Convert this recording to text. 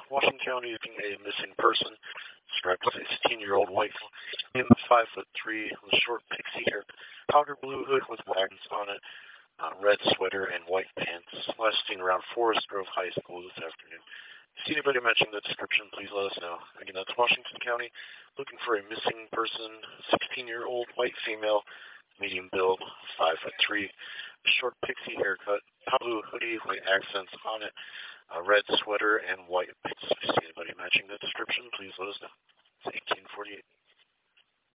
Washington County looking at a missing person. Described as a 16-year-old white female, 5'3", with short pixie hair, powder blue hood with wagons on it, red sweater and white pants. Last seen around Forest Grove High School this afternoon. See anybody mention the description, please let us know. Again, that's Washington County, looking for a missing person, 16-year-old white female, medium build, 5'3", short pixie haircut, blue hoodie, white accents on it, a red sweater, and white pants. See anybody matching the description, please let us know. It's 1848.